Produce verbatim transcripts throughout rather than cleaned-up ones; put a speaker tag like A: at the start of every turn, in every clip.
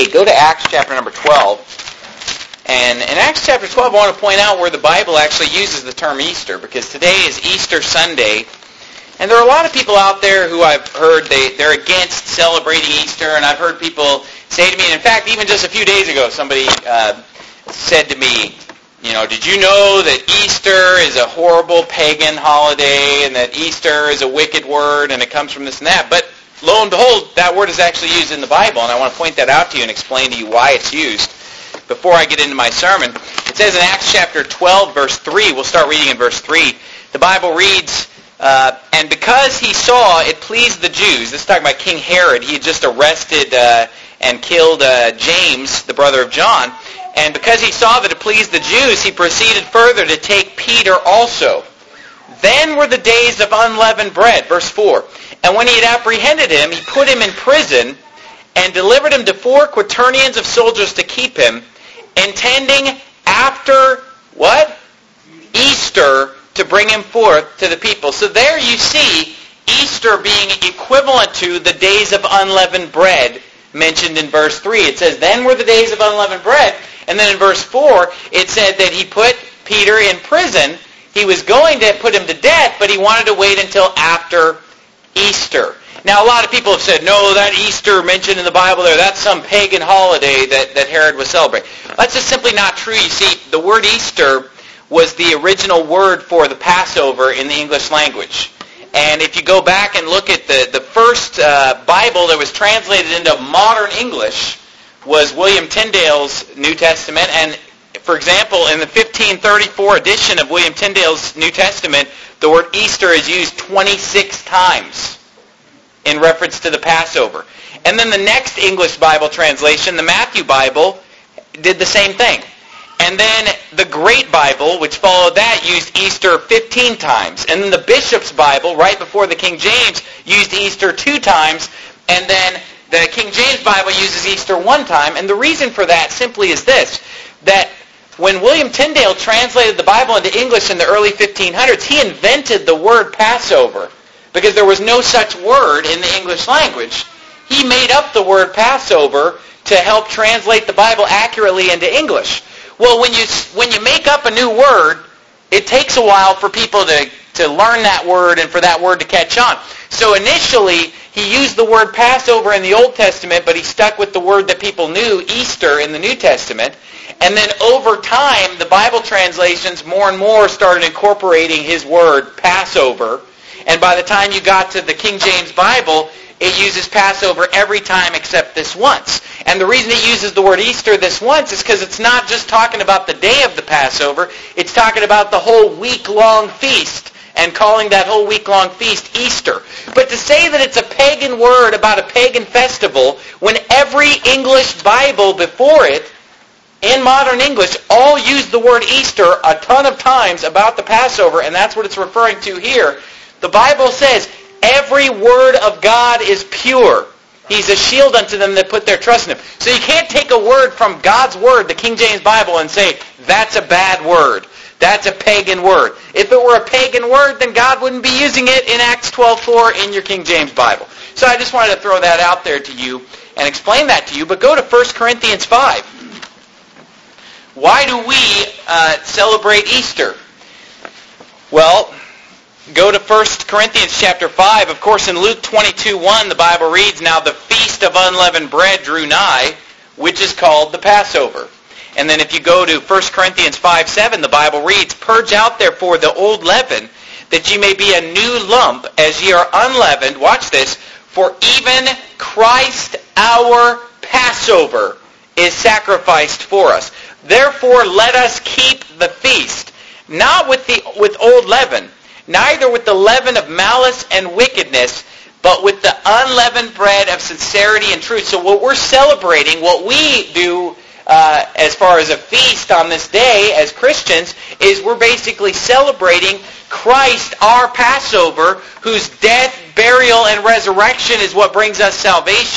A: week, go to Acts chapter number twelve. And in Acts chapter twelve, I want to point out where the Bible actually uses the term Easter, because today is Easter Sunday. And there are a lot of people out there who I've heard they, they're against celebrating Easter, and I've heard people say to me, and in fact, even just a few days ago, somebody uh, said to me, you know, did you know that Easter is a horrible pagan holiday, and that Easter is a wicked word, and it comes from this and that? But lo and behold, that word is actually used in the Bible, and I want to point that out to you and explain to you why it's used. Before I get into my sermon, it says in Acts chapter twelve, verse three, we'll start reading in verse three, the Bible reads, uh, and because he saw it pleased the Jews, this is talking about King Herod, he had just arrested uh, and killed uh, James, the brother of John, and because he saw that it pleased the Jews, he proceeded further to take Peter also. Then were the days of unleavened bread, verse four, and when he had apprehended him, he put him in prison and delivered him to four quaternions of soldiers to keep him, intending after, what? Easter, to bring him forth to the people. So there you see Easter being equivalent to the days of unleavened bread mentioned in verse three. It says, then were the days of unleavened bread. And then in verse four, it said that he put Peter in prison. He was going to put him to death, but he wanted to wait until after Easter. Now, a lot of people have said, no, that Easter mentioned in the Bible there, that's some pagan holiday that, that Herod was celebrating. That's just simply not true. You see, the word Easter was the original word for the Passover in the English language. And if you go back and look at the, the first uh, Bible that was translated into modern English was William Tyndale's New Testament. And, for example, in the fifteen thirty-four edition of William Tyndale's New Testament, the word Easter is used twenty-six times in reference to the Passover. And then the next English Bible translation, the Matthew Bible, did the same thing. And then the Great Bible, which followed that, used Easter fifteen times. And then the Bishop's Bible, right before the King James, used Easter two times. And then the King James Bible uses Easter one time. And the reason for that simply is this, that when William Tyndale translated the Bible into English in the early fifteen hundreds, he invented the word Passover, because there was no such word in the English language. He made up the word Passover to help translate the Bible accurately into English. Well, when you when you make up a new word, it takes a while for people to, to learn that word and for that word to catch on. So initially, he used the word Passover in the Old Testament, but he stuck with the word that people knew, Easter, in the New Testament. And then over time, the Bible translations more and more started incorporating his word, Passover. And by the time you got to the King James Bible, it uses Passover every time except this once. And the reason it uses the word Easter this once is because it's not just talking about the day of the Passover, it's talking about the whole week-long feast and calling that whole week-long feast Easter. But to say that it's a pagan word about a pagan festival when every English Bible before it, in modern English, all use the word Easter a ton of times about the Passover, and that's what it's referring to here. The Bible says, every word of God is pure. He's a shield unto them that put their trust in him. So you can't take a word from God's word, the King James Bible, and say, that's a bad word. That's a pagan word. If it were a pagan word, then God wouldn't be using it in Acts twelve four in your King James Bible. So I just wanted to throw that out there to you and explain that to you. But go to First Corinthians five. Why do we uh, celebrate Easter? Well, go to First Corinthians chapter five. Of course, in Luke twenty-two one, the Bible reads, now the feast of unleavened bread drew nigh, which is called the Passover. And then if you go to First Corinthians five seven, the Bible reads, purge out therefore the old leaven, that ye may be a new lump, as ye are unleavened. Watch this. For even Christ our Passover is sacrificed for us. Therefore let us keep the feast, not with the with old leaven, neither with the leaven of malice and wickedness, but with the unleavened bread of sincerity and truth. So what we're celebrating, what we do uh, as far as a feast on this day as Christians, is we're basically celebrating Christ, our Passover, whose death, burial, and resurrection is what brings us salvation.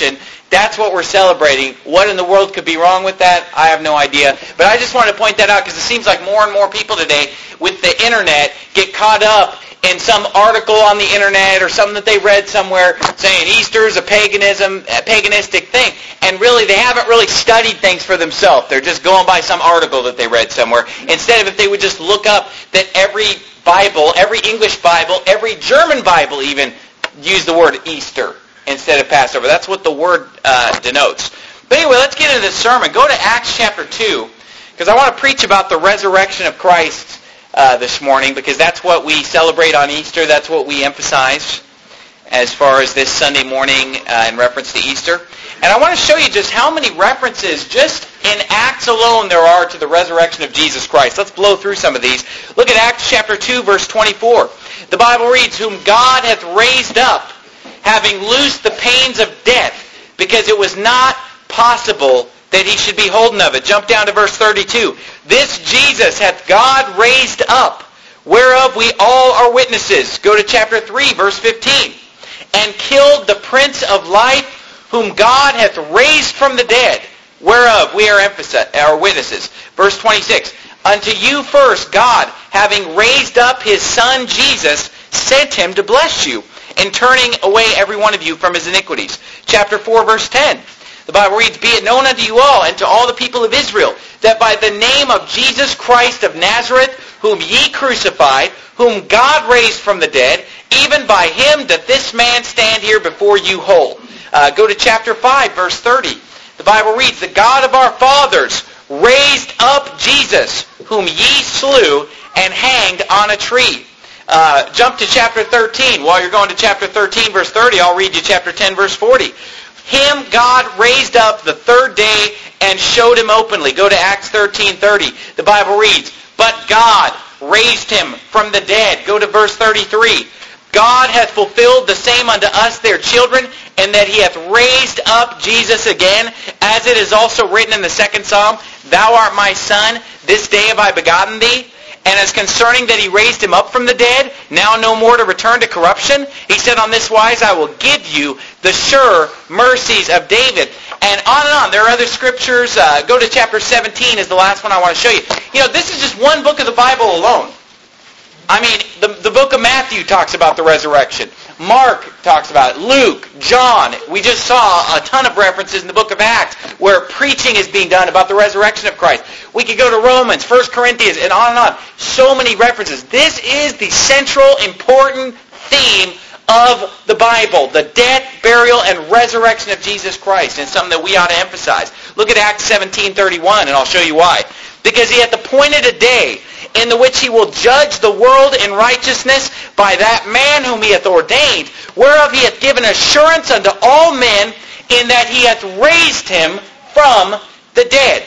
A: That's what we're celebrating. What in the world could be wrong with that? I have no idea. But I just wanted to point that out because it seems like more and more people today with the internet get caught up in some article on the internet or something that they read somewhere saying Easter is a paganism, a paganistic thing. And really, they haven't really studied things for themselves. They're just going by some article that they read somewhere. Instead of if they would just look up that every Bible, every English Bible, every German Bible even use the word Easter instead of Passover. That's what the word uh, denotes. But anyway, let's get into this sermon. Go to Acts chapter two, because I want to preach about the resurrection of Christ uh, this morning, because that's what we celebrate on Easter. That's what we emphasize as far as this Sunday morning uh, in reference to Easter. And I want to show you just how many references just in Acts alone there are to the resurrection of Jesus Christ. Let's blow through some of these. Look at Acts chapter two, verse twenty-four. The Bible reads, "Whom God hath raised up, having loosed the pains of death, because it was not possible that he should be holden of it." Jump down to verse thirty-two. "This Jesus hath God raised up, whereof we all are witnesses." Go to chapter three, verse fifteen. "And killed the Prince of Life, whom God hath raised from the dead, whereof we are, emphasis- are witnesses." Verse twenty-six. "Unto you first God, having raised up his Son Jesus, sent him to bless you, in turning away every one of you from his iniquities." Chapter four, verse ten. The Bible reads, "Be it known unto you all, and to all the people of Israel, that by the name of Jesus Christ of Nazareth, whom ye crucified, whom God raised from the dead, even by him doth this man stand here before you whole." Uh, go to chapter five, verse thirty. The Bible reads, "The God of our fathers raised up Jesus, whom ye slew and hanged on a tree." Uh, jump to chapter thirteen. While you're going to chapter thirteen, verse thirty, I'll read you chapter ten, verse forty. "Him God raised up the third day and showed him openly." Go to Acts thirteen thirty. The Bible reads, "But God raised him from the dead." Go to verse thirty-three. "God hath fulfilled the same unto us their children, and that he hath raised up Jesus again, as it is also written in the second psalm, Thou art my son, this day have I begotten thee. And as concerning that he raised him up from the dead, now no more to return to corruption, he said on this wise, I will give you the sure mercies of David." And on and on. There are other scriptures. Uh, go to chapter seventeen is the last one I want to show you. You know, this is just one book of the Bible alone. I mean, the, the book of Matthew talks about the resurrection. Mark talks about it. Luke, John. We just saw a ton of references in the book of Acts where preaching is being done about the resurrection of Christ. We could go to Romans, First Corinthians, and on and on. So many references. This is the central, important theme of the Bible, the death, burial, and resurrection of Jesus Christ. And it's something that we ought to emphasize. Look at Acts seventeen thirty-one, and I'll show you why. "Because he hath appointed a day in the which he will judge the world in righteousness by that man whom he hath ordained, whereof he hath given assurance unto all men, in that he hath raised him from the dead."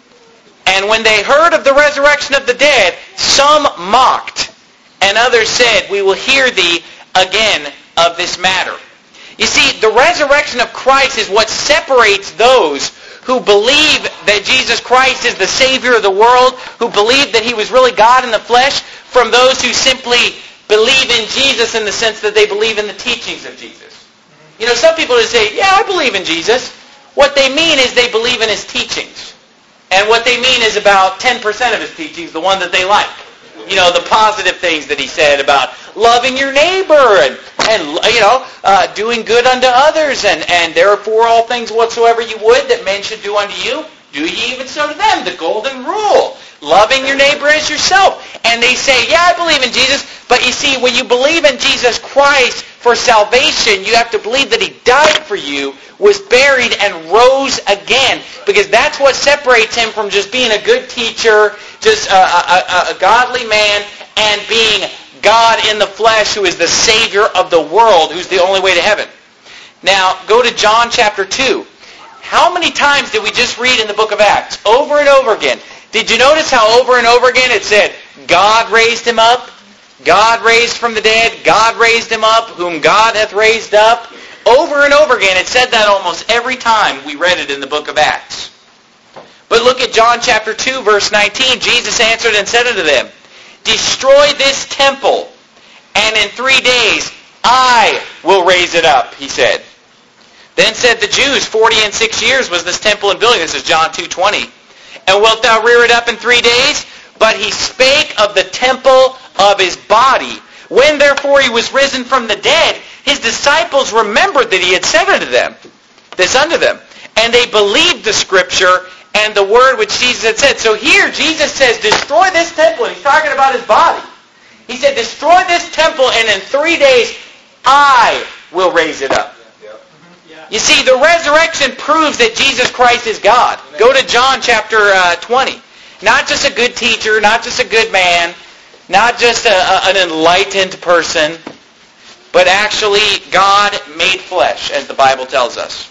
A: And when they heard of the resurrection of the dead, some mocked, and others said, "We will hear thee again of this matter." You see, the resurrection of Christ is what separates those who believe that Jesus Christ is the Savior of the world, who believe that he was really God in the flesh, from those who simply believe in Jesus in the sense that they believe in the teachings of Jesus. You know, some people just say, yeah, I believe in Jesus. What they mean is they believe in his teachings. And what they mean is about ten percent of his teachings, the one that they like. You know, the positive things that he said about loving your neighbor and, and you know, uh, doing good unto others. And, and therefore all things whatsoever you would that men should do unto you, do ye even so to them. The golden rule. Loving your neighbor as yourself. And they say, yeah, I believe in Jesus. But you see, when you believe in Jesus Christ for salvation, you have to believe that he died for you, was buried, and rose again. Because that's what separates him from just being a good teacher, just a, a, a godly man, and being God in the flesh, who is the Savior of the world, who's the only way to heaven. Now, go to John chapter two. How many times did we just read in the book of Acts? Over and over again. Did you notice how over and over again it said, God raised him up, God raised from the dead, God raised him up, whom God hath raised up? Over and over again, it said that almost every time we read it in the book of Acts. But look at John chapter two, verse nineteen. Jesus answered and said unto them, Destroy this temple, and in three days I will raise it up, he said. Then said the Jews, forty and six years was this temple in building. This is John two twenty. And wilt thou rear it up in three days? But he spake of the temple of his body. When therefore he was risen from the dead, his disciples remembered that he had said unto them, this unto them. And they believed the scripture and the word which Jesus had said. So here Jesus says, destroy this temple. And he's talking about his body. He said, destroy this temple, and in three days I will raise it up. You see, the resurrection proves that Jesus Christ is God. Go to John chapter uh, twenty. Not just a good teacher, not just a good man, not just a, a, an enlightened person, but actually God made flesh, as the Bible tells us.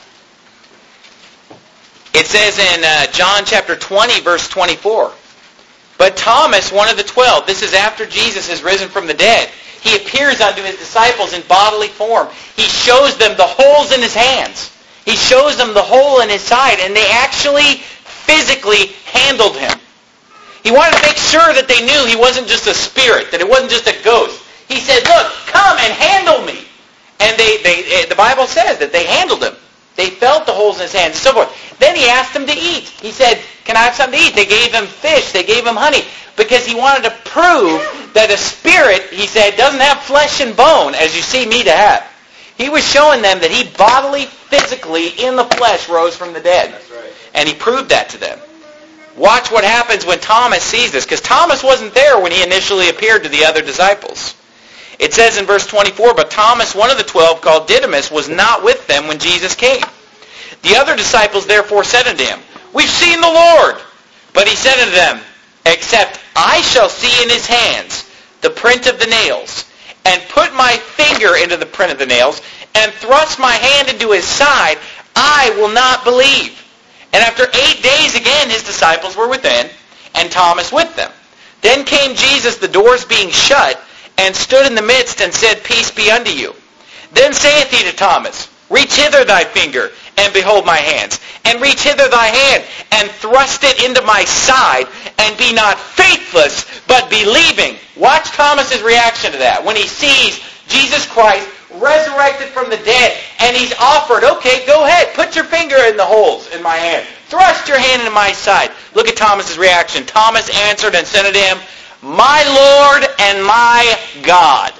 A: It says in uh, John chapter twenty, verse twenty-four, but Thomas, one of the twelve, this is after Jesus is risen from the dead, he appears unto his disciples in bodily form. He shows them the holes in his hands. He shows them the hole in his side, and they actually physically handled him. He wanted to make sure that they knew he wasn't just a spirit, that it wasn't just a ghost. He said, look, come and handle me. And they, they, the Bible says that they handled him. They felt the holes in his hands and so forth. Then he asked them to eat. He said, can I have something to eat? They gave him fish. They gave him honey. Because he wanted to prove that a spirit, he said, doesn't have flesh and bone as you see me to have. He was showing them that he bodily, physically, in the flesh, rose from the dead.
B: That's right.
A: And he proved that to them. Watch what happens when Thomas sees this. Because Thomas wasn't there when he initially appeared to the other disciples. It says in verse twenty-four, but Thomas, one of the twelve, called Didymus, was not with them when Jesus came. The other disciples therefore said unto him, we've seen the Lord. But he said unto them, except I shall see in his hands the print of the nails, and put my finger into the print of the nails, and thrust my hand into his side, I will not believe. And after eight days again his disciples were within, and Thomas with them. Then came Jesus, the doors being shut, and stood in the midst, and said, peace be unto you. Then saith he to Thomas, reach hither thy finger, and behold my hands. And reach hither thy hand, and thrust it into my side, and be not faithless, but believing. Watch Thomas's reaction to that. When he sees Jesus Christ resurrected from the dead, and he's offered, okay, go ahead, put your finger in the holes in my hand. Thrust your hand into my side. Look at Thomas's reaction. Thomas answered and said unto him, my Lord and my God.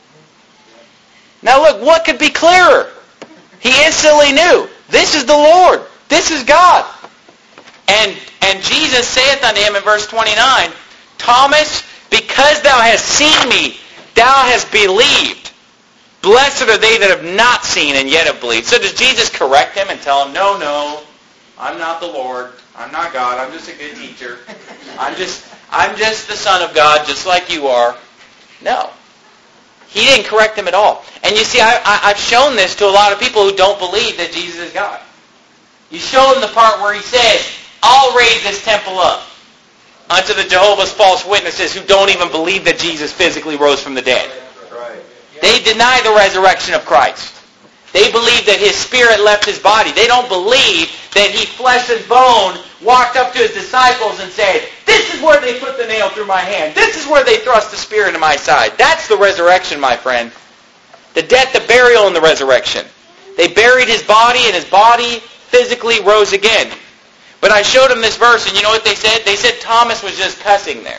A: Now look, what could be clearer? He instantly knew, this is the Lord. This is God. And and Jesus saith unto him in verse twenty-nine, Thomas, because thou hast seen me, thou hast believed. Blessed are they that have not seen and yet have believed. So does Jesus correct him and tell him, no, no, I'm not the Lord. I'm not God. I'm just a good teacher. I'm just I'm just the Son of God, just like you are. No. He didn't correct him at all. And you see, I, I, I've shown this to a lot of people who don't believe that Jesus is God. You show them the part where he says, I'll raise this temple up unto the Jehovah's false witnesses who don't even believe that Jesus physically rose from the dead.
B: Right.
A: They deny the resurrection of Christ. They believe that his spirit left his body. They don't believe that he, flesh and bone, walked up to his disciples and said, this is where they put the nail through my hand. This is where they thrust the spear into my side. That's the resurrection, my friend. The death, the burial, and the resurrection. They buried his body, and his body physically rose again. But I showed them this verse, and you know what they said? They said Thomas was just cussing there.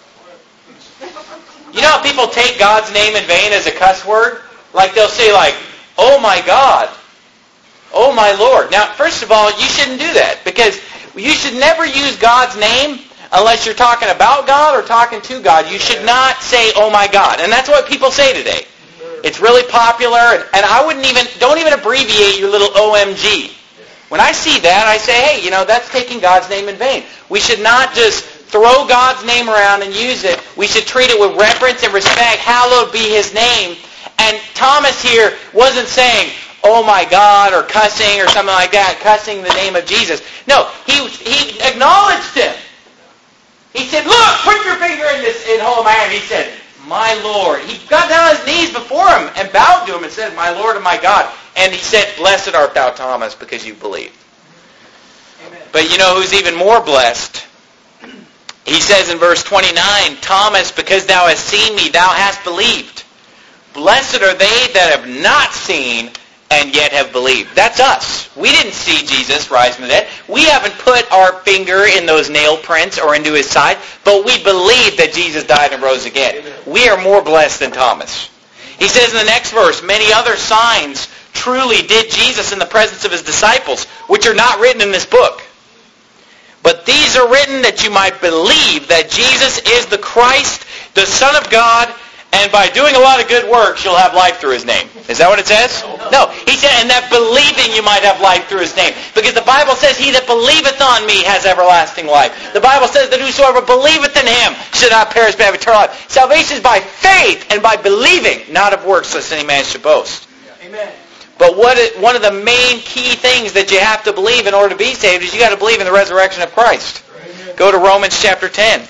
A: You know how people take God's name in vain as a cuss word? Like they'll say like, oh my God, oh my Lord. Now, first of all, you shouldn't do that, because you should never use God's name unless you're talking about God or talking to God. You should not say, oh my God. And that's what people say today. It's really popular, and, and I wouldn't even, don't even abbreviate your little O M G. When I see that, I say, hey, you know, that's taking God's name in vain. We should not just throw God's name around and use it. We should treat it with reverence and respect. Hallowed be his name. And Thomas here wasn't saying, oh my God, or cussing or something like that, cussing the name of Jesus. No, he he acknowledged him. He said, look, put your finger in this in hole of my hand. He said, my Lord. He got down on his knees before him and bowed to him and said, my Lord and my God. And he said, blessed art thou, Thomas, because you believed. Amen. But you know who's even more blessed? He says in verse twenty-nine, Thomas, because thou hast seen me, thou hast believed. Blessed are they that have not seen and yet have believed. That's us. We didn't see Jesus rise from the dead. We haven't put our finger in those nail prints or into his side, but we believe that Jesus died and rose again. We are more blessed than Thomas. He says in the next verse, many other signs truly did Jesus in the presence of his disciples, which are not written in this book. But these are written that you might believe that Jesus is the Christ, the Son of God, and by doing a lot of good works, you'll have life through his name. Is that what it says? No. He said, and that believing you might have life through his name. Because the Bible says, he that believeth on me has everlasting life. The Bible says that whosoever believeth in him should not perish but have eternal life. Salvation is by faith and by believing, not of works, lest any man should boast.
B: Amen.
A: But what is, one of the main key things that you have to believe in order to be saved is you got to believe in the resurrection of Christ. Amen. Go to Romans chapter ten.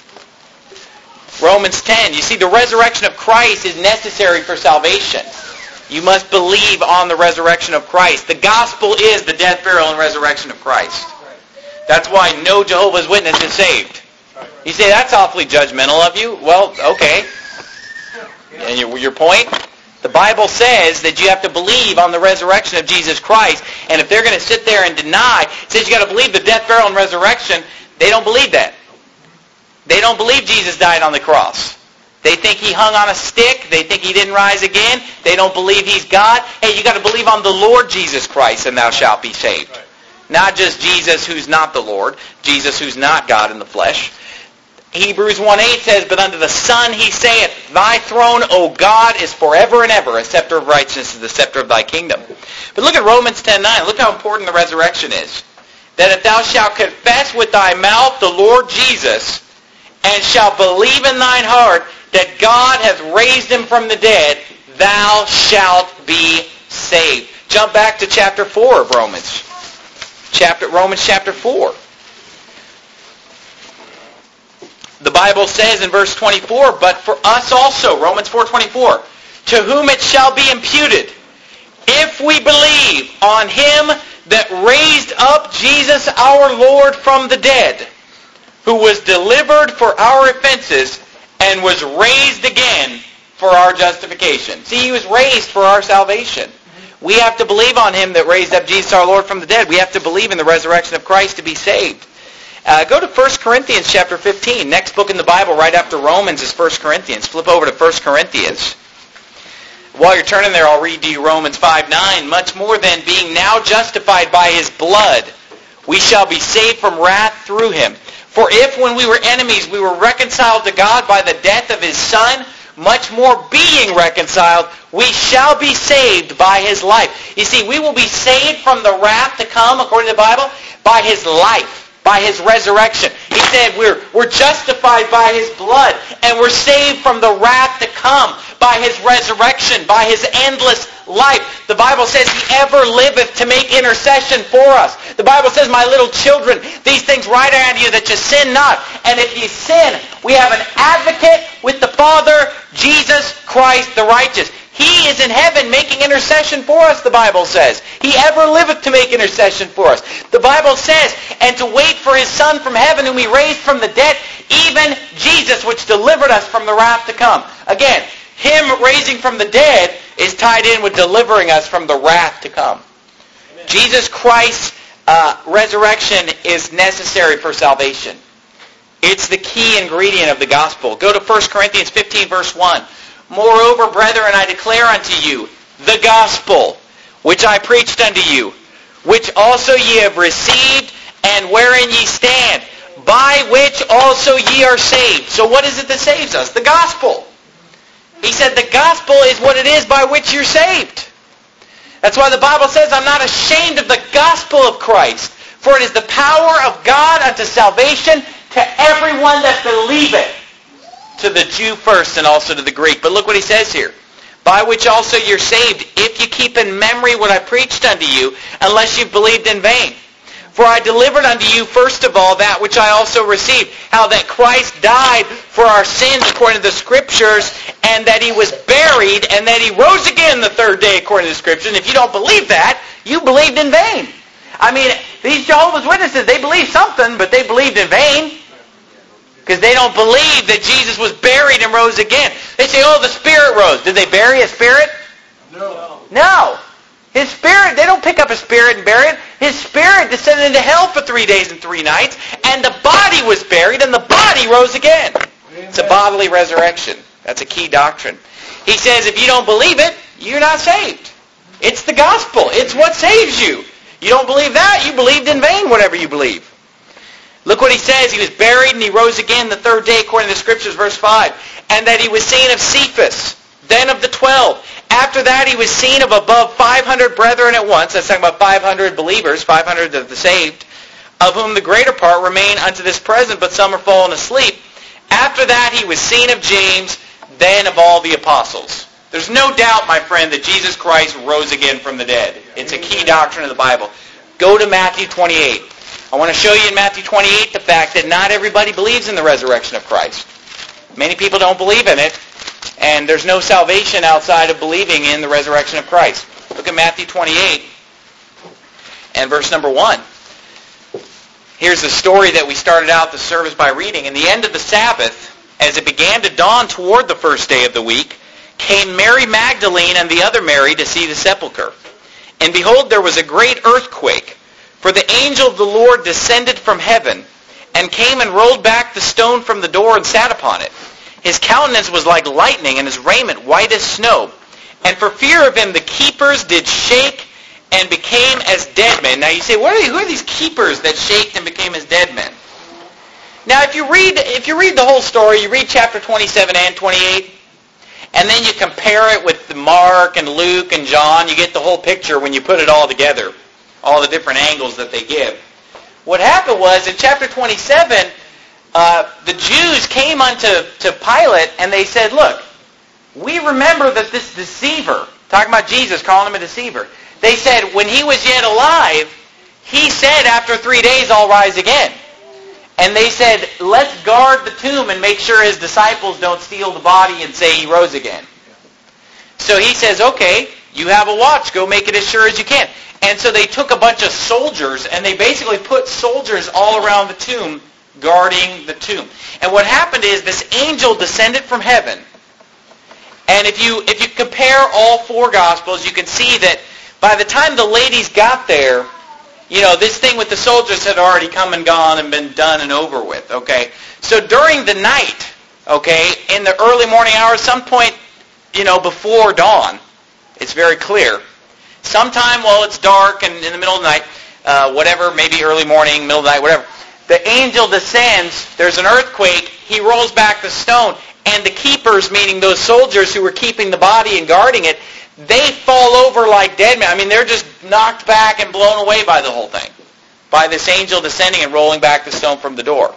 A: Romans ten. You see, the resurrection of Christ is necessary for salvation. You must believe on the resurrection of Christ. The gospel is the death, burial, and resurrection of Christ. That's why no Jehovah's Witness is saved. You say, that's awfully judgmental of you. Well, okay. And your, your point? The Bible says that you have to believe on the resurrection of Jesus Christ. And if they're going to sit there and deny, it says you got to believe the death, burial, and resurrection, they don't believe that. They don't believe Jesus died on the cross. They think he hung on a stick. They think he didn't rise again. They don't believe he's God. Hey, you got to believe on the Lord Jesus Christ and thou shalt be saved. Right. Not just Jesus who's not the Lord. Jesus who's not God in the flesh. Hebrews one eight says, but unto the Son he saith, thy throne, O God, is forever and ever. A scepter of righteousness is the scepter of thy kingdom. But look at Romans ten nine. Look how important the resurrection is. That if thou shalt confess with thy mouth the Lord Jesus, and shalt believe in thine heart that God hath raised him from the dead, thou shalt be saved. Jump back to chapter four of Romans. Chapter Romans chapter four. The Bible says in verse twenty-four, but for us also, Romans four twenty-four, to whom it shall be imputed, if we believe on him that raised up Jesus our Lord from the dead, who was delivered for our offenses and was raised again for our justification. See, he was raised for our salvation. We have to believe on him that raised up Jesus our Lord from the dead. We have to believe in the resurrection of Christ to be saved. Uh, go to First Corinthians chapter fifteen. Next book in the Bible right after Romans is First Corinthians. Flip over to First Corinthians. While you're turning there, I'll read to you Romans five nine. Much more than being now justified by his blood, we shall be saved from wrath through him. For if when we were enemies we were reconciled to God by the death of his Son, much more being reconciled, we shall be saved by his life. You see, we will be saved from the wrath to come, according to the Bible, by his life, by his resurrection. He said we're, we're justified by his blood, and we're saved from the wrath to come by his resurrection, by his endless life. The Bible says he ever liveth to make intercession for us. The Bible says, my little children, these things write unto you that you sin not. And if ye sin, we have an advocate with the Father, Jesus Christ the righteous. He is in heaven making intercession for us, the Bible says. He ever liveth to make intercession for us. The Bible says, and to wait for his Son from heaven, whom he raised from the dead, even Jesus, which delivered us from the wrath to come. Again, him raising from the dead is tied in with delivering us from the wrath to come. Amen. Jesus Christ's uh, resurrection is necessary for salvation. It's the key ingredient of the gospel. Go to First Corinthians fifteen, verse one. Moreover, brethren, I declare unto you the gospel which I preached unto you, which also ye have received, and wherein ye stand, by which also ye are saved. So what is it that saves us? The gospel. He said the gospel is what it is by which you're saved. That's why the Bible says, I'm not ashamed of the gospel of Christ, for it is the power of God unto salvation to everyone that believeth, to the Jew first and also to the Greek. But look what he says here. By which also you're saved, if you keep in memory what I preached unto you, unless you've believed in vain. For I delivered unto you first of all that which I also received, how that Christ died for our sins according to the Scriptures, and that he was buried, and that he rose again the third day according to the Scriptures. And if you don't believe that, you believed in vain. I mean, these Jehovah's Witnesses, they believe something, but they believed in vain. Because they don't believe that Jesus was buried and rose again. They say, oh, the Spirit rose. Did they bury a spirit?
B: No.
A: No. His spirit, they don't pick up his spirit and bury it. His spirit descended into hell for three days and three nights, and the body was buried, and the body rose again. Amen. It's a bodily resurrection. That's a key doctrine. He says if you don't believe it, you're not saved. It's the gospel. It's what saves you. You don't believe that, you believed in vain, whatever you believe. Look what he says. He was buried and he rose again the third day, according to the Scriptures, verse five. And that he was seen of Cephas, then of the twelve. After that he was seen of above five hundred brethren at once. That's talking about five hundred believers, five hundred of the saved, of whom the greater part remain unto this present, but some are fallen asleep. After that he was seen of James, then of all the apostles. There's no doubt, my friend, that Jesus Christ rose again from the dead. It's a key doctrine of the Bible. Go to Matthew twenty-eight. I want to show you in Matthew twenty-eight the fact that not everybody believes in the resurrection of Christ. Many people don't believe in it, and there's no salvation outside of believing in the resurrection of Christ. Look at Matthew twenty-eight and verse number one. Here's the story that we started out the service by reading. In the end of the Sabbath, as it began to dawn toward the first day of the week, came Mary Magdalene and the other Mary to see the sepulchre. And behold, there was a great earthquake, for the angel of the Lord descended from heaven, and came and rolled back the stone from the door and sat upon it. His countenance was like lightning, and his raiment white as snow. And for fear of him the keepers did shake and became as dead men. Now you say, what are they, who are these keepers that shaked and became as dead men? Now if you read if you read the whole story, you read chapter twenty-seven and twenty-eight, and then you compare it with Mark and Luke and John, you get the whole picture when you put it all together, all the different angles that they give. What happened was in chapter twenty-seven, uh, the Jews came unto to Pilate and they said, look, we remember that this deceiver, talking about Jesus, calling him a deceiver, they said when he was yet alive, he said after three days I'll rise again. And they said, let's guard the tomb and make sure his disciples don't steal the body and say he rose again. So he says, okay, you have a watch. Go make it as sure as you can. And so they took a bunch of soldiers, and they basically put soldiers all around the tomb, guarding the tomb. And what happened is this angel descended from heaven. And if you if you compare all four Gospels, you can see that by the time the ladies got there, you know, this thing with the soldiers had already come and gone and been done and over with, okay? So during the night, okay, in the early morning hours, some point, you know, before dawn, it's very clear. Sometime while it's dark and in the middle of the night, uh, whatever, maybe early morning, middle of the night, whatever, the angel descends, there's an earthquake, he rolls back the stone, and the keepers, meaning those soldiers who were keeping the body and guarding it, they fall over like dead men. I mean, they're just knocked back and blown away by the whole thing, by this angel descending and rolling back the stone from the door.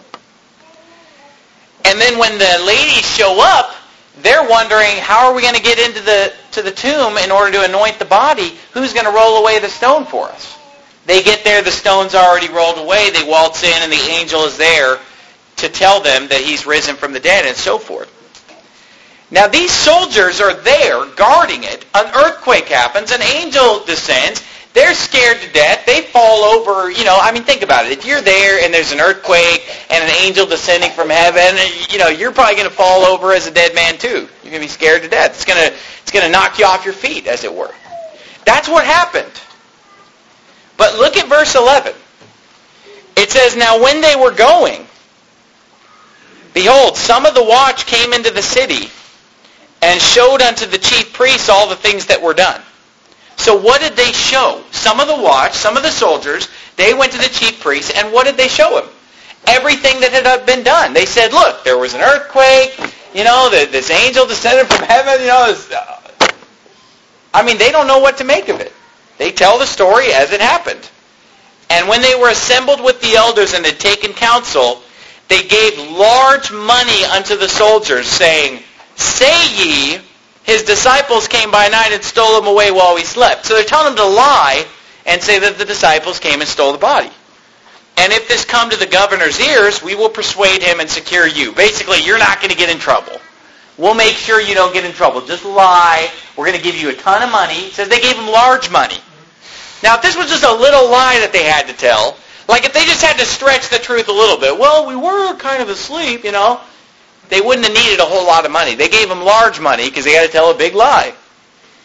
A: And then when the ladies show up, they're wondering, how are we going to get into the to the tomb in order to anoint the body? Who's going to roll away the stone for us? They get there, the stone's already rolled away. They waltz in, and the angel is there to tell them that he's risen from the dead and so forth. Now these soldiers are there guarding it. An earthquake happens. An angel descends. They're scared to death. They fall over. You know, I mean, think about it. If you're there and there's an earthquake and an angel descending from heaven, you know, you're probably going to fall over as a dead man too. You're going to be scared to death. It's going to it's going to knock you off your feet, as it were. That's what happened. But look at verse eleven. It says, now when they were going, behold, some of the watch came into the city and showed unto the chief priests all the things that were done. So what did they show? Some of the watch, some of the soldiers, they went to the chief priests, and what did they show him? Everything that had been done. They said, look, there was an earthquake, you know, the, this angel descended from heaven, you know. This, uh, I mean, they don't know what to make of it. They tell the story as it happened. And when they were assembled with the elders and had taken counsel, they gave large money unto the soldiers, saying, say ye, his disciples came by night and stole him away while we slept. So they're telling them to lie and say that the disciples came and stole the body. And if this come to the governor's ears, we will persuade him and secure you. Basically, you're not going to get in trouble. We'll make sure you don't get in trouble. Just lie. We're going to give you a ton of money. It says they gave him large money. Now, if this was just a little lie that they had to tell, like if they just had to stretch the truth a little bit, well, we were kind of asleep, you know, they wouldn't have needed a whole lot of money. They gave him large money because they had to tell a big lie.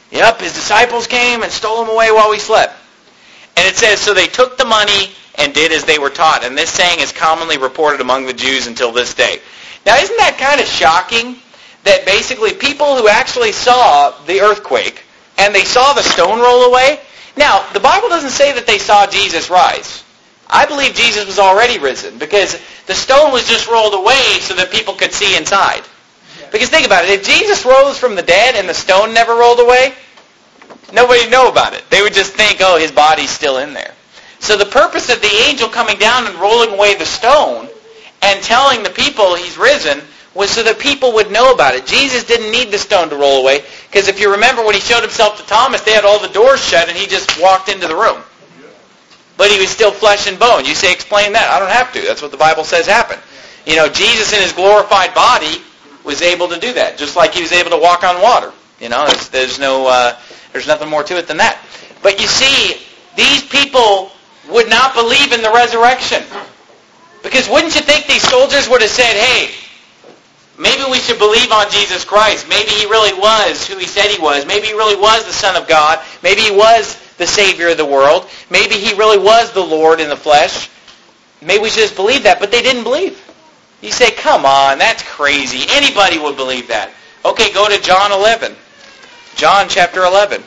A: Yep, his disciples came and stole him away while we slept. And it says, so they took the money and did as they were taught. And this saying is commonly reported among the Jews until this day. Now, isn't that kind of shocking that basically people who actually saw the earthquake and they saw the stone roll away? Now, the Bible doesn't say that they saw Jesus rise. I believe Jesus was already risen because the stone was just rolled away so that people could see inside. Because think about it, if Jesus rose from the dead and the stone never rolled away, nobody would know about it. They would just think, oh, his body's still in there. So the purpose of the angel coming down and rolling away the stone and telling the people he's risen was so that people would know about it. Jesus didn't need the stone to roll away because if you remember when he showed himself to Thomas, they had all the doors shut and he just walked into the room. But he was still flesh and bone. You say, explain that. I don't have to. That's what the Bible says happened. You know, Jesus in his glorified body was able to do that, just like he was able to walk on water. You know, there's, there's no, uh, there's nothing more to it than that. But you see, these people would not believe in the resurrection. Because wouldn't you think these soldiers would have said, hey, maybe we should believe on Jesus Christ. Maybe he really was who he said he was. Maybe he really was the Son of God. Maybe he was the Savior of the world. Maybe he really was the Lord in the flesh. Maybe we should just believe that. But they didn't believe. You say, come on, that's crazy. Anybody would believe that. Okay, go to John eleven. John chapter eleven.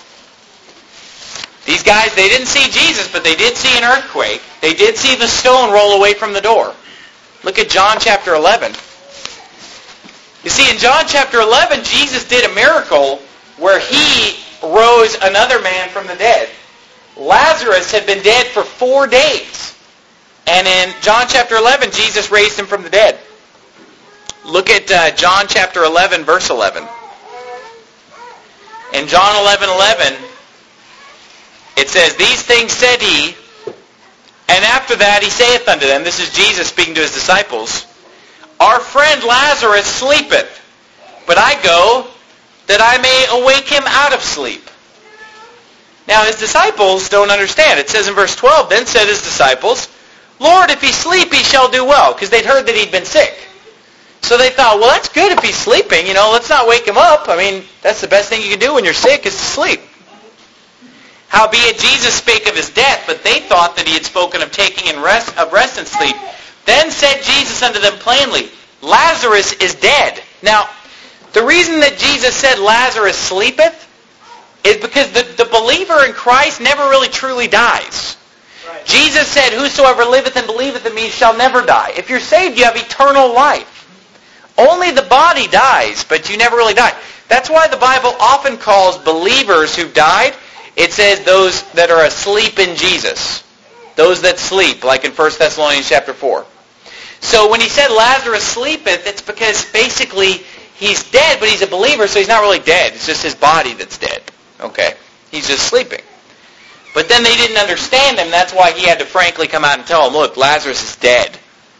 A: These guys, they didn't see Jesus, but they did see an earthquake. They did see the stone roll away from the door. Look at John chapter eleven. You see, in John chapter eleven, Jesus did a miracle where he rose another man from the dead. Lazarus had been dead for four days. And in John chapter eleven, Jesus raised him from the dead. Look at uh, John chapter eleven, verse eleven. In John eleven eleven, it says, these things said he, and after that he saith unto them, this is Jesus speaking to his disciples, our friend Lazarus sleepeth, but I go that I may awake him out of sleep. Now his disciples don't understand. It says in verse twelve, then said his disciples, Lord, if he sleep, he shall do well, because they'd heard that he'd been sick. So they thought, well, that's good if he's sleeping. You know, let's not wake him up. I mean, that's the best thing you can do when you're sick is to sleep. Howbeit Jesus spake of his death, but they thought that he had spoken of taking in rest, of rest and sleep. Then said Jesus unto them plainly, Lazarus is dead. Now, the reason that Jesus said Lazarus sleepeth is because the, the believer in Christ never really truly dies. Right. Jesus said, whosoever liveth and believeth in me shall never die. If you're saved, you have eternal life. Only the body dies, but you never really die. That's why the Bible often calls believers who died, it says those that are asleep in Jesus. Those that sleep, like in First Thessalonians chapter four. So when he said Lazarus sleepeth, it's because basically he's dead, but he's a believer, so he's not really dead. It's just his body that's dead. Okay? He's just sleeping. But then they didn't understand him. That's why he had to frankly come out and tell them, look, Lazarus is dead.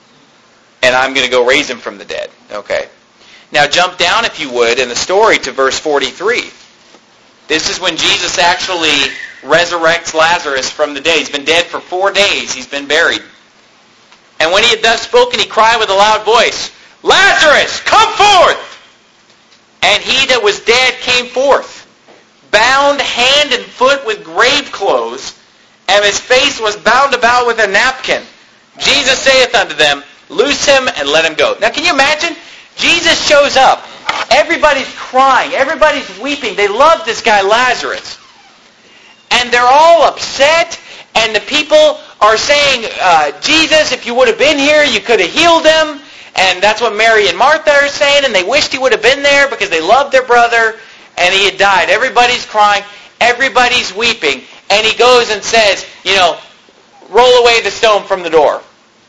A: And I'm going to go raise him from the dead. Okay? Now jump down, if you would, in the story to verse forty-three. This is when Jesus actually resurrects Lazarus from the dead. He's been dead for four days. He's been buried. And when he had thus spoken, he cried with a loud voice, Lazarus, come forth! And he that was dead came forth, bound hand and foot with grave clothes, and his face was bound about with a napkin. Jesus saith unto them, loose him and let him go. Now can you imagine? Jesus shows up. Everybody's crying. Everybody's weeping. They love this guy Lazarus. And they're all upset. And the people are saying, uh, Jesus, if you would have been here, you could have healed him. And that's what Mary and Martha are saying. And they wished he would have been there because they loved their brother. And he had died. Everybody's crying. Everybody's weeping. And he goes and says, you know, roll away the stone from the door.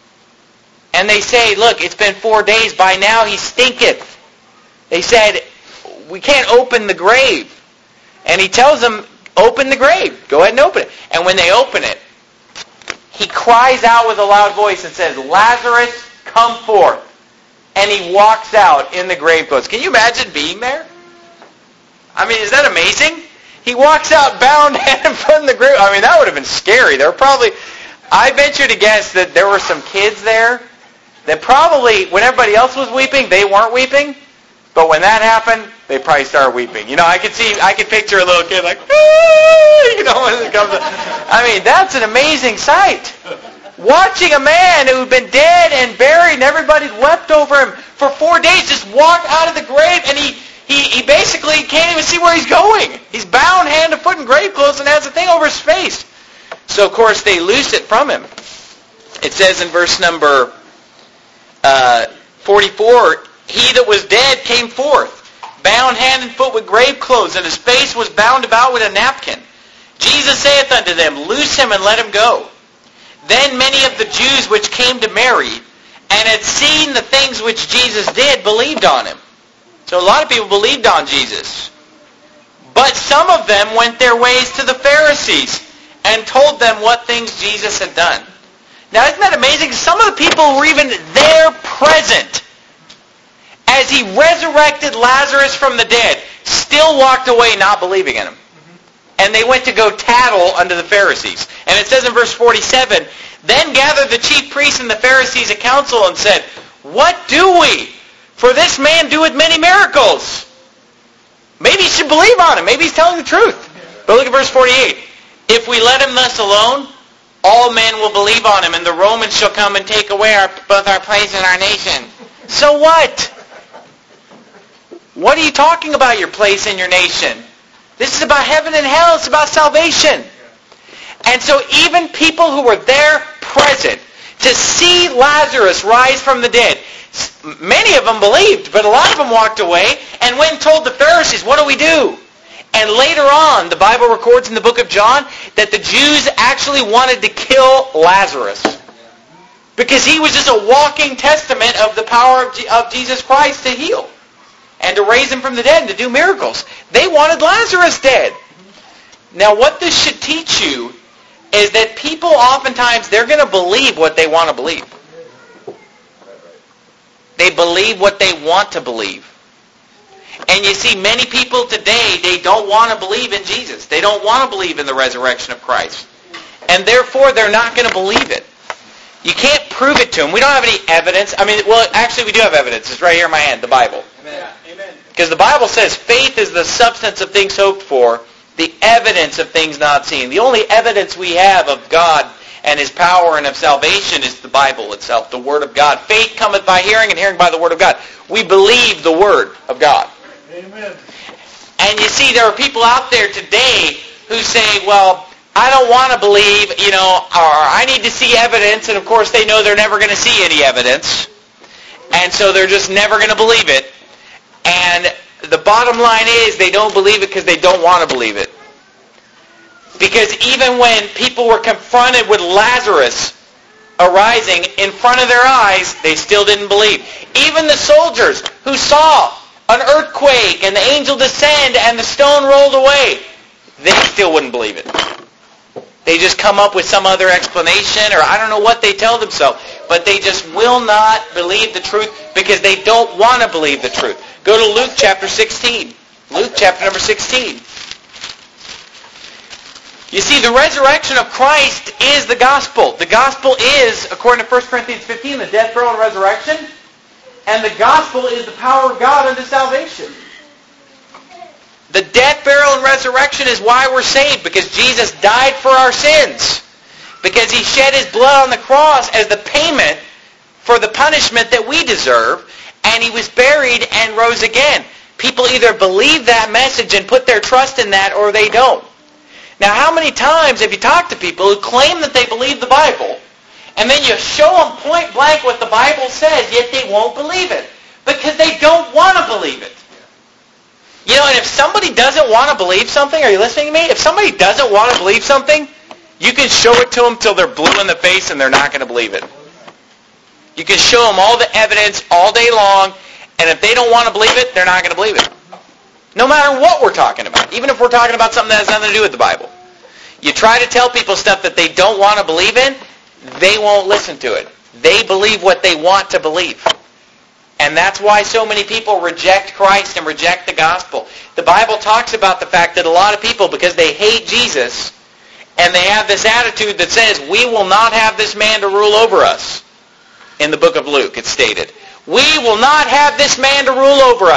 A: And they say, look, it's been four days. By now he stinketh. They said, we can't open the grave. And he tells them, open the grave. Go ahead and open it. And when they open it, he cries out with a loud voice and says, Lazarus, come forth. And he walks out in the grave clothes. Can you imagine being there? I mean, is that amazing? He walks out bound hand and foot in the grave. I mean, that would have been scary. There were probably, I venture to guess that there were some kids there that probably, when everybody else was weeping, they weren't weeping. But when that happened, they probably start weeping. You know, I could see, I could picture a little kid like, ah! You know, when it comes. I mean, that's an amazing sight. Watching a man who had been dead and buried and everybody wept over him for four days just walk out of the grave, and he, he, he basically can't even see where he's going. He's bound hand and foot in grave clothes and has a thing over his face. So, of course, they loose it from him. It says in verse number uh, forty-four, he that was dead came forth, bound hand and foot with grave clothes, and his face was bound about with a napkin. Jesus saith unto them, Loose him and let him go. Then many of the Jews which came to Mary, and had seen the things which Jesus did, believed on him. So a lot of people believed on Jesus. But some of them went their ways to the Pharisees, and told them what things Jesus had done. Now, isn't that amazing? Some of the people were even there present as he resurrected Lazarus from the dead, still walked away not believing in him. And they went to go tattle unto the Pharisees. And it says in verse forty-seven, Then gathered the chief priests and the Pharisees a council and said, What do we? For this man doeth many miracles. Maybe you should believe on him. Maybe he's telling the truth. But look at verse forty-eight. If we let him thus alone, all men will believe on him, and the Romans shall come and take away our, both our place and our nation. So what? What are you talking about, your place and your nation? This is about heaven and hell. It's about salvation. And so even people who were there present to see Lazarus rise from the dead, many of them believed, but a lot of them walked away and went and told the Pharisees, what do we do? And later on, the Bible records in the book of John that the Jews actually wanted to kill Lazarus because he was just a walking testament of the power of, G- of Jesus Christ to heal and to raise him from the dead and to do miracles. They wanted Lazarus dead. Now, what this should teach you is that people oftentimes, they're going to believe what they want to believe. They believe what they want to believe. And you see, many people today, they don't want to believe in Jesus. They don't want to believe in the resurrection of Christ. And therefore, they're not going to believe it. You can't prove it to them. We don't have any evidence. I mean, well, actually, we do have evidence. It's right here in my hand, the Bible.
B: Amen. Amen.
A: Because the Bible says faith is the substance of things hoped for, the evidence of things not seen. The only evidence we have of God and His power and of salvation is the Bible itself, the Word of God. Faith cometh by hearing, and hearing by the Word of God. We believe the Word of God.
B: Amen.
A: And you see, there are people out there today who say, well, I don't want to believe, you know, or I need to see evidence, and of course they know they're never going to see any evidence, and so they're just never going to believe it. And the bottom line is they don't believe it because they don't want to believe it. Because even when people were confronted with Lazarus arising in front of their eyes, they still didn't believe. Even the soldiers who saw an earthquake and the angel descend and the stone rolled away, they still wouldn't believe it. They just come up with some other explanation, or I don't know what they tell themselves, but they just will not believe the truth because they don't want to believe the truth. Go to Luke chapter sixteen. Luke chapter number sixteen. You see, the resurrection of Christ is the gospel. The gospel is, according to First Corinthians fifteen, the death, burial, and resurrection. And the gospel is the power of God unto salvation. The death, burial, and resurrection is why we're saved, because Jesus died for our sins. Because He shed His blood on the cross as the payment for the punishment that we deserve, and He was buried and rose again. People either believe that message and put their trust in that, or they don't. Now, how many times have you talked to people who claim that they believe the Bible, and then you show them point blank what the Bible says, yet they won't believe it? Because they don't want to believe it. You know, and if somebody doesn't want to believe something, are you listening to me? If somebody doesn't want to believe something, you can show it to them till they're blue in the face and they're not going to believe it. You can show them all the evidence all day long, and if they don't want to believe it, they're not going to believe it. No matter what we're talking about. Even if we're talking about something that has nothing to do with the Bible. You try to tell people stuff that they don't want to believe in, they won't listen to it. They believe what they want to believe. And that's why so many people reject Christ and reject the gospel. The Bible talks about the fact that a lot of people, because they hate Jesus, and they have this attitude that says, we will not have this man to rule over us. In the book of Luke, it's stated. We will not have this man to rule over us.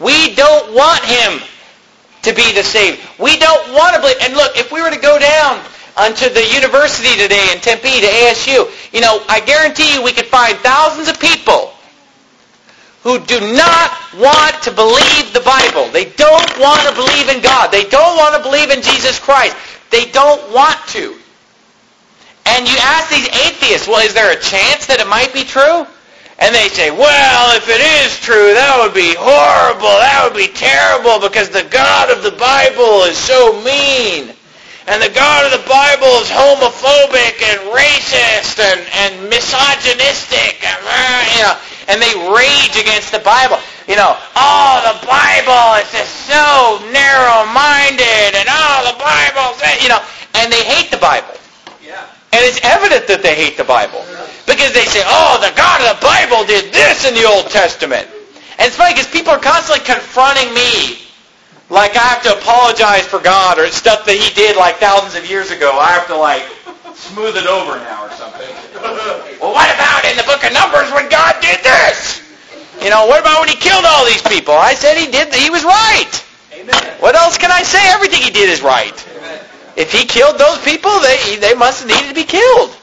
A: We don't want him to be the Savior. We don't want to believe. And look, if we were to go down onto the university today in Tempe, to A S U, you know, I guarantee you we could find thousands of people who do not want to believe the Bible. They don't want to believe in God. They don't want to believe in Jesus Christ. They don't want to. And you ask these atheists, well, is there a chance that it might be true? And they say, well, if it is true, that would be horrible. That would be terrible because the God of the Bible is so mean. And the God of the Bible is homophobic and racist and, and misogynistic. And, you know, and they rage against the Bible. You know, oh, the Bible is just so narrow-minded. And oh, the Bible, you know, and they hate the Bible. Yeah. And it's evident that they hate the Bible. Because they say, oh, the God of the Bible did this in the Old Testament. And it's funny because people are constantly confronting me like I have to apologize for God or stuff that he did like thousands of years ago. I have to like smooth it over now or something. Well, what about in the book of Numbers when God did this? You know, what about when he killed all these people? I said he did. He was right. Amen. What else can I say? Everything he did is right. Amen. If he killed those people, they they must have needed to be killed.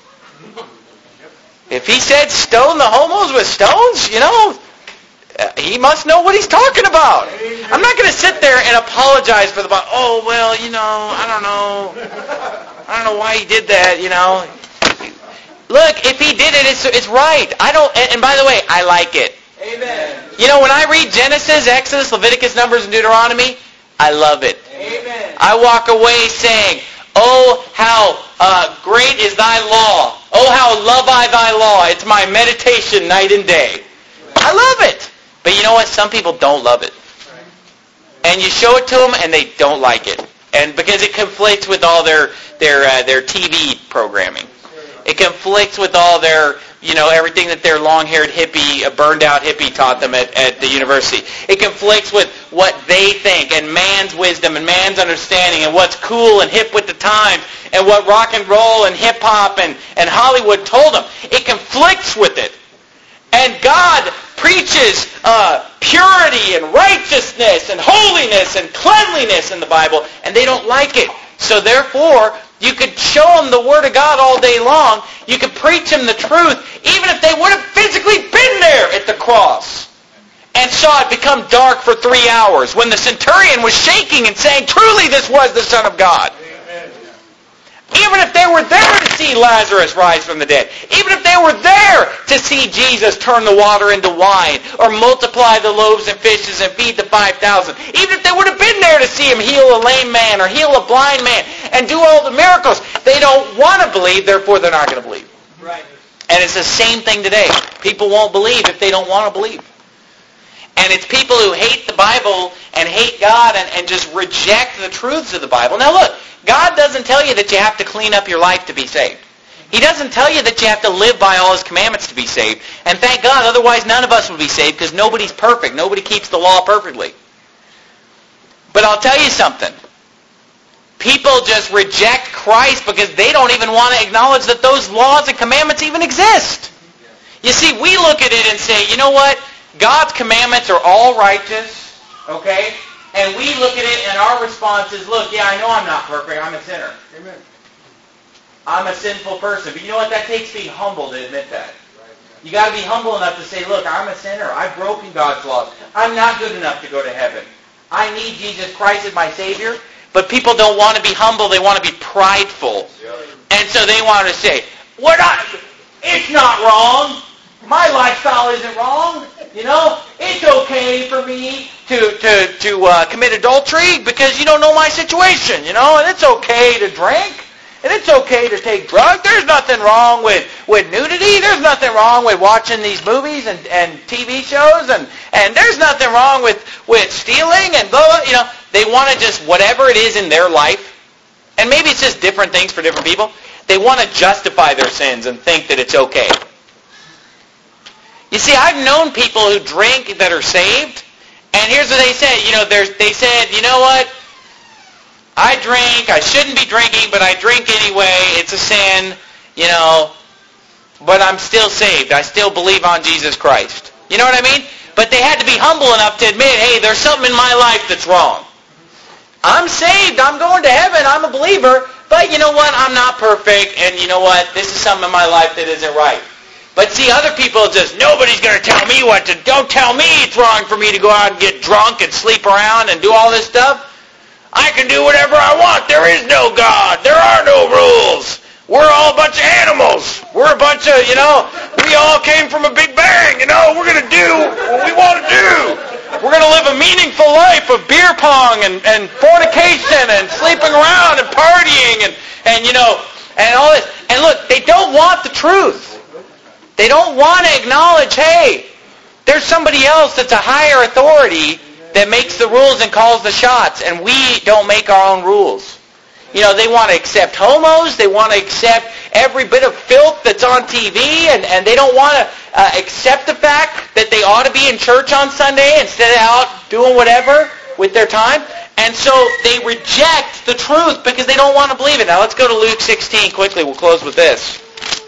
A: If he said stone the homos with stones, you know, he must know what he's talking about. I'm not going to sit there and apologize for the Bible. Oh, well, you know, I don't know. I don't know why he did that, you know. Look, if he did it, it's, it's right. I don't, and, and by the way, I like it. Amen. You know, when I read Genesis, Exodus, Leviticus, Numbers, and Deuteronomy, I love it. Amen. I walk away saying, oh, how uh, great is thy law. Oh, how love I thy law. It's my meditation night and day. I love it. But you know what? Some people don't love it. And you show it to them and they don't like it. And because it conflicts with all their their uh, their T V programming. It conflicts with all their, you know, everything that their long-haired hippie, uh, burned-out hippie taught them at, at the university. It conflicts with what they think and man's wisdom and man's understanding and what's cool and hip with the times and what rock and roll and hip-hop and, and Hollywood told them. It conflicts with it. And God preaches uh, purity and righteousness and holiness and cleanliness in the Bible, and they don't like it. So therefore, you could show them the Word of God all day long. You could preach them the truth, even if they would have physically been there at the cross and saw it become dark for three hours when the centurion was shaking and saying, truly this was the Son of God. Amen. Even if they were there to see Lazarus rise from the dead. Even if they were there to see Jesus turn the water into wine or multiply the loaves and fishes and feed the five thousand. Even if they would have been there to see him heal a lame man or heal a blind man and do all the miracles. They don't want to believe, therefore they're not going to believe. Right. And it's the same thing today. People won't believe if they don't want to believe. And it's people who hate the Bible and hate God and, and just reject the truths of the Bible. Now look, God doesn't tell you that you have to clean up your life to be saved. He doesn't tell you that you have to live by all His commandments to be saved. And thank God, otherwise none of us would be saved because nobody's perfect. Nobody keeps the law perfectly. But I'll tell you something. People just reject Christ because they don't even want to acknowledge that those laws and commandments even exist. You see, we look at it and say, you know what? God's commandments are all righteous, okay? And we look at it and our response is, look, yeah, I know I'm not perfect. I'm a sinner. Amen. I'm a sinful person. But you know what? That takes being humble to admit that. You got to be humble enough to say, look, I'm a sinner. I've broken God's laws. I'm not good enough to go to heaven. I need Jesus Christ as my Savior. But people don't want to be humble. They want to be prideful. And so they want to say, we're not, it's not wrong. My lifestyle isn't wrong. You know, it's okay for me to to to uh, commit adultery because you don't know my situation. You know, and it's okay to drink, and it's okay to take drugs. There's nothing wrong with, with nudity. There's nothing wrong with watching these movies and, and T V shows, and, and there's nothing wrong with, with stealing and blah, blah. You know, they want to just whatever it is in their life, and maybe it's just different things for different people. They want to justify their sins and think that it's okay. You see, I've known people who drink that are saved, and here's what they said. You know, they said, you know what? I drink. I shouldn't be drinking, but I drink anyway. It's a sin, you know, but I'm still saved. I still believe on Jesus Christ. You know what I mean? But they had to be humble enough to admit, hey, there's something in my life that's wrong. I'm saved. I'm going to heaven. I'm a believer. But you know what? I'm not perfect. And you know what? This is something in my life that isn't right. But see, other people just, nobody's going to tell me what to, don't tell me it's wrong for me to go out and get drunk and sleep around and do all this stuff. I can do whatever I want. There is no God. There are no rules. We're all a bunch of animals. We're a bunch of, you know, we all came from a big bang. You know, we're going to do what we want to do. We're going to live a meaningful life of beer pong and, and fornication and sleeping around and partying and, and, you know, and all this. And look, they don't want the truth. They don't want to acknowledge, hey, there's somebody else that's a higher authority that makes the rules and calls the shots, and we don't make our own rules. You know, they want to accept homos. They want to accept every bit of filth that's on T V, and, and they don't want to uh, accept the fact that they ought to be in church on Sunday instead of out doing whatever with their time. And so they reject the truth because they don't want to believe it. Now let's go to Luke sixteen quickly. We'll close with this.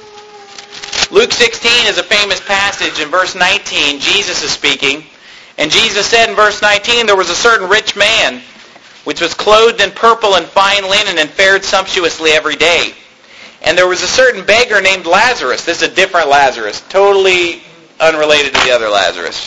A: Luke sixteen is a famous passage. In verse nineteen, Jesus is speaking. And Jesus said in verse nineteen, there was a certain rich man which was clothed in purple and fine linen and fared sumptuously every day. And there was a certain beggar named Lazarus. This is a different Lazarus, totally unrelated to the other Lazarus,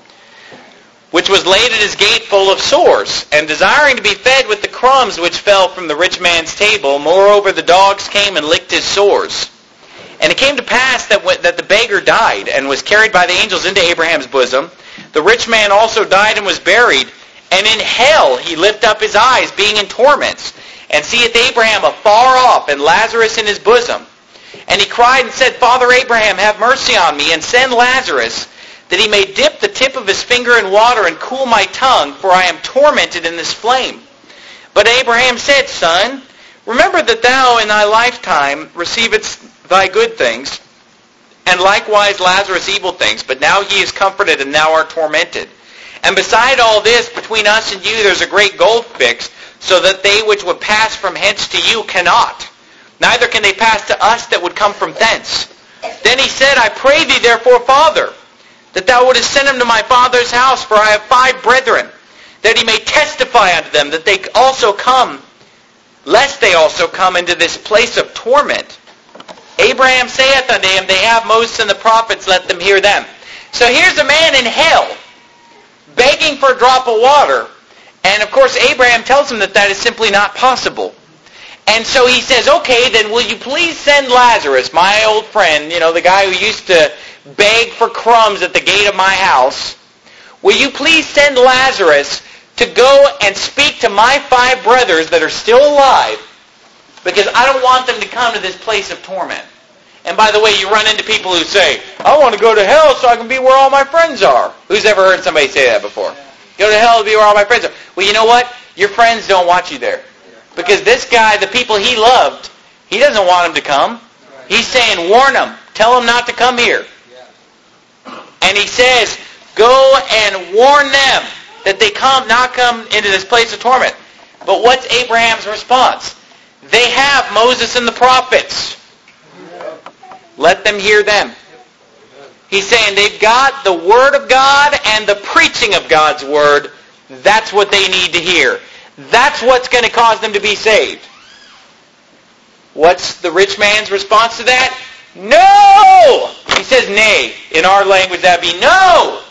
A: which was laid at his gate full of sores, and desiring to be fed with the crumbs which fell from the rich man's table. Moreover, the dogs came and licked his sores. And it came to pass that, when, that the beggar died and was carried by the angels into Abraham's bosom. The rich man also died and was buried. And in hell he lift up his eyes, being in torments, and seeth Abraham afar off, and Lazarus in his bosom. And he cried and said, Father Abraham, have mercy on me, and send Lazarus, that he may dip the tip of his finger in water and cool my tongue, for I am tormented in this flame. But Abraham said, Son, remember that thou in thy lifetime receivedst thy good things, and likewise Lazarus evil things, but now he is comforted, and thou art tormented. And beside all this, between us and you there's a great gulf fixed, so that they which would pass from hence to you cannot. Neither can they pass to us that would come from thence. Then he said, I pray thee therefore, Father, that thou wouldest send him to my father's house, for I have five brethren, that he may testify unto them, that they also come, lest they also come into this place of torment. Abraham saith unto him, they have Moses and the prophets, let them hear them. So here's a man in hell, begging for a drop of water. And of course Abraham tells him that that is simply not possible. And so he says, okay, then will you please send Lazarus, my old friend, you know, the guy who used to beg for crumbs at the gate of my house. Will you please send Lazarus to go and speak to my five brothers that are still alive, because I don't want them to come to this place of torment. And by the way, you run into people who say, I want to go to hell so I can be where all my friends are. Who's ever heard somebody say that before? Go to hell to be where all my friends are. Well, you know what? Your friends don't want you there. Because this guy, the people he loved, he doesn't want them to come. He's saying, warn them. Tell them not to come here. And he says, go and warn them that they come, not come into this place of torment. But what's Abraham's response? They have Moses and the prophets. Let them hear them. He's saying they've got the Word of God and the preaching of God's Word. That's what they need to hear. That's what's going to cause them to be saved. What's the rich man's response to that? No! He says nay. In our language that would be no!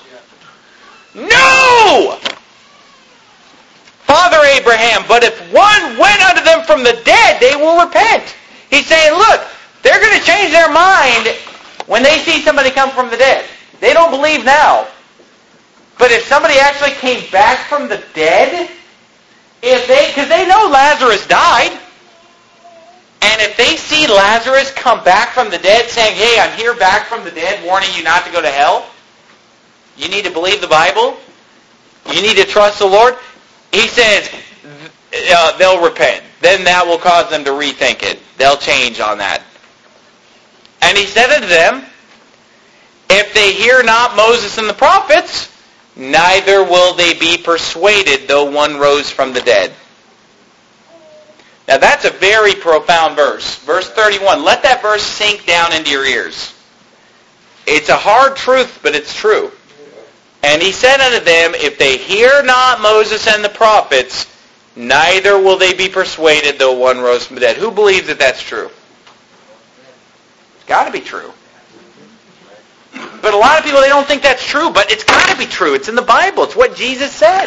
A: No! Father Abraham, but if one went unto them from the dead, they will repent. He's saying, look, they're going to change their mind when they see somebody come from the dead. They don't believe now. But if somebody actually came back from the dead, if they, because they know Lazarus died, and if they see Lazarus come back from the dead saying, hey, I'm here back from the dead, warning you not to go to hell, you need to believe the Bible, you need to trust the Lord. He says uh, they'll repent. Then that will cause them to rethink it. They'll change on that. And he said unto them, if they hear not Moses and the prophets, neither will they be persuaded, though one rose from the dead. Now that's a very profound verse. Verse thirty-one. Let that verse sink down into your ears. It's a hard truth, but it's true. And he said unto them, if they hear not Moses and the prophets, neither will they be persuaded though one rose from the dead. Who believes that that's true? It's got to be true. But a lot of people, they don't think that's true, but it's got to be true. It's in the Bible. It's what Jesus said.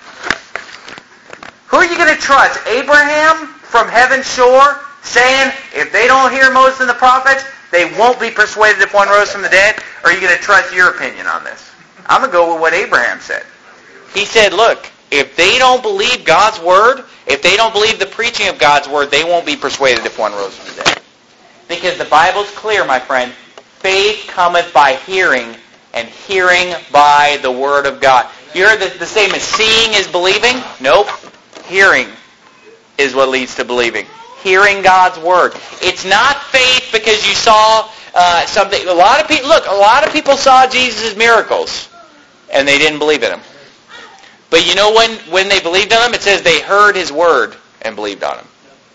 A: Who are you going to trust? Abraham from Heaven's Shore saying, if they don't hear Moses and the prophets, they won't be persuaded if one rose from the dead? Or are you going to trust your opinion on this? I'm going to go with what Abraham said. He said, look, if they don't believe God's word, if they don't believe the preaching of God's word, they won't be persuaded if one rose from the dead. Because the Bible's clear, my friend. Faith cometh by hearing, and hearing by the word of God. You heard the, the same as seeing is believing? Nope. Hearing is what leads to believing. Hearing God's word. It's not faith because you saw uh, something. A lot of people, look, a lot of people saw Jesus' miracles, and they didn't believe in him. But you know when, when they believed on him? It says they heard his word and believed on him.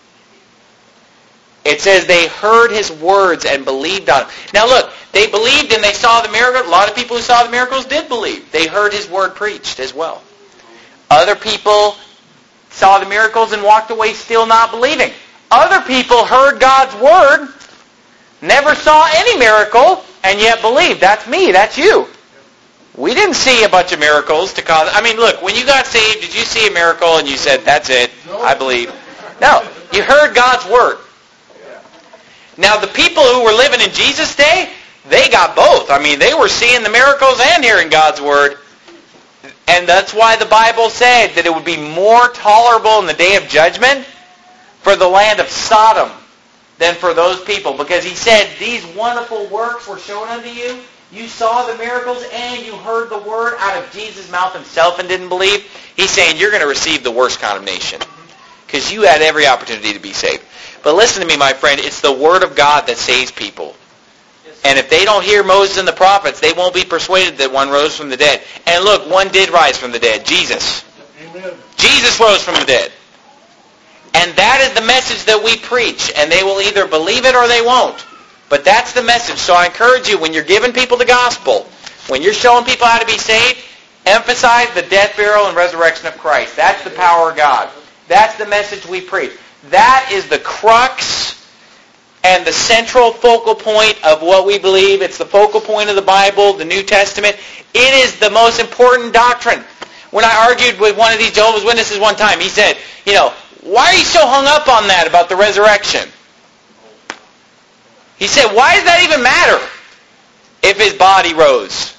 A: It says they heard his words and believed on him. Now look, they believed and they saw the miracle. A lot of people who saw the miracles did believe. They heard his word preached as well. Other people saw the miracles and walked away still not believing. Other people heard God's word, never saw any miracle, and yet believed. That's me. That's you. We didn't see a bunch of miracles to cause... I mean, look, when you got saved, did you see a miracle and you said, that's it, I believe? No. You heard God's word. Now, the people who were living in Jesus' day, they got both. I mean, they were seeing the miracles and hearing God's word. And that's why the Bible said that it would be more tolerable in the day of judgment for the land of Sodom than for those people. Because he said, these wonderful works were shown unto you. You saw the miracles and you heard the word out of Jesus' mouth himself and didn't believe. He's saying you're going to receive the worst condemnation. Because you had every opportunity to be saved. But listen to me, my friend. It's the word of God that saves people. And if they don't hear Moses and the prophets, they won't be persuaded that one rose from the dead. And look, one did rise from the dead. Jesus. Amen. Jesus rose from the dead. And that is the message that we preach. And they will either believe it or they won't. But that's the message. So I encourage you, when you're giving people the gospel, when you're showing people how to be saved, emphasize the death, burial, and resurrection of Christ. That's the power of God. That's the message we preach. That is the crux and the central focal point of what we believe. It's the focal point of the Bible, the New Testament. It is the most important doctrine. When I argued with one of these Jehovah's Witnesses one time, he said, you know, why are you so hung up on that about the resurrection? He said, why does that even matter if his body rose?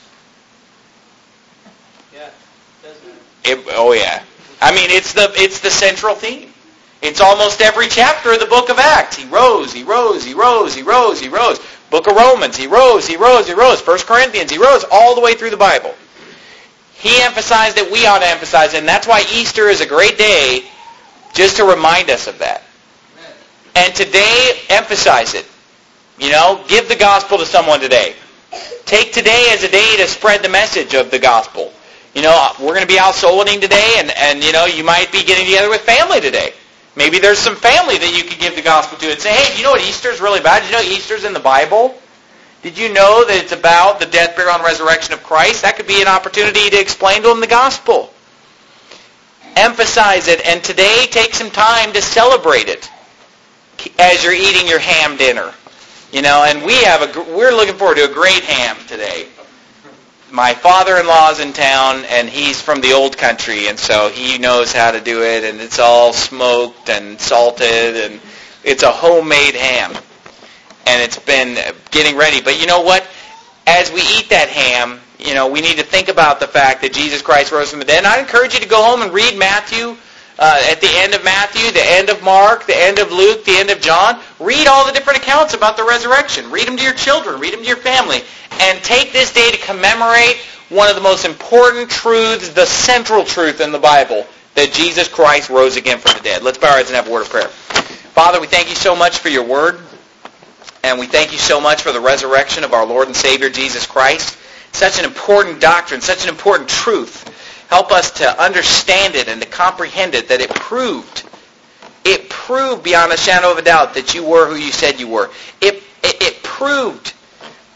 A: Yeah, doesn't it? it oh yeah. I mean, it's the it's the central theme. It's almost every chapter of the book of Acts. He rose, he rose, he rose, he rose, he rose. Book of Romans, he rose, he rose, he rose. First Corinthians, he rose, all the way through the Bible. He emphasized it, we ought to emphasize it, and that's why Easter is a great day, just to remind us of that. And today, emphasize it. You know, give the gospel to someone today. Take today as a day to spread the message of the gospel. You know, we're going to be out soul winning today, and, and, you know, you might be getting together with family today. Maybe there's some family that you could give the gospel to and say, hey, you know what Easter's really about? Did you know Easter's in the Bible? Did you know that it's about the death, burial, and resurrection of Christ? That could be an opportunity to explain to them the gospel. Emphasize it, and today take some time to celebrate it as you're eating your ham dinner. You know, and we have a, we're looking forward to a great ham today. My father-in-law's in town, and he's from the old country, and so he knows how to do it, and it's all smoked and salted, and it's a homemade ham. And it's been getting ready. But you know what? As we eat that ham, you know, we need to think about the fact that Jesus Christ rose from the dead. And I encourage you to go home and read Matthew, uh, at the end of Matthew, the end of Mark, the end of Luke, the end of John. Read all the different accounts about the resurrection. Read them to your children. Read them to your family. And take this day to commemorate one of the most important truths, the central truth in the Bible, that Jesus Christ rose again from the dead. Let's bow our heads and have a word of prayer. Father, we thank you so much for your word. And we thank you so much for the resurrection of our Lord and Savior, Jesus Christ. Such an important doctrine, such an important truth. Help us to understand it and to comprehend it, that it proved, it proved beyond a shadow of a doubt that you were who you said you were. It, it, it proved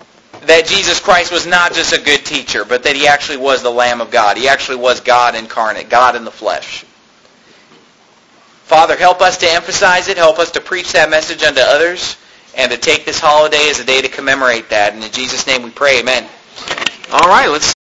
A: that Jesus Christ was not just a good teacher, but that he actually was the Lamb of God. He actually was God incarnate, God in the flesh. Father, help us to emphasize it. Help us to preach that message unto others and to take this holiday as a day to commemorate that. And in Jesus' name we pray, amen. All right, let's